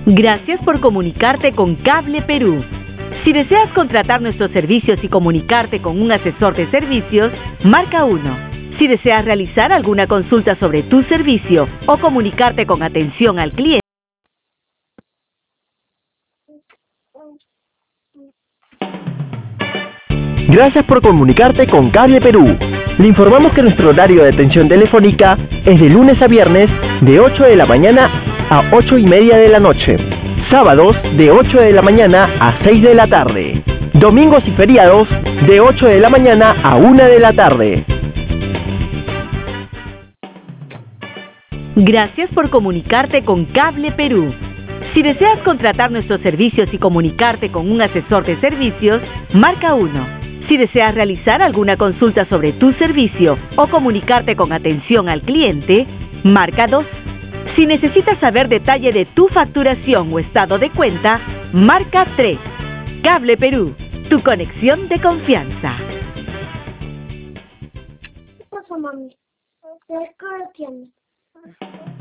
Gracias por comunicarte con Cable Perú. Si deseas contratar nuestros servicios y comunicarte con un asesor de servicios, marca 1. Si deseas realizar alguna consulta sobre tu servicio o comunicarte con atención al cliente, Gracias por comunicarte con Cable Perú. Le informamos que nuestro horario de atención telefónica es de lunes a viernes de 8 de la mañana a 8:30 de la noche. Sábados de 8 de la mañana a 6 de la tarde. Domingos y feriados de 8 de la mañana a 1 de la tarde. gracias por comunicarte con Cable Perú. Si deseas contratar nuestros servicios y comunicarte con un asesor de servicios, marca 1. Si deseas realizar alguna consulta sobre tu servicio o comunicarte con atención al cliente, marca 2. Si necesitas saber detalle de tu facturación o estado de cuenta, marca 3. Cable Perú, tu conexión de confianza. ¿Qué pasa, mami? ¿Qué tiene?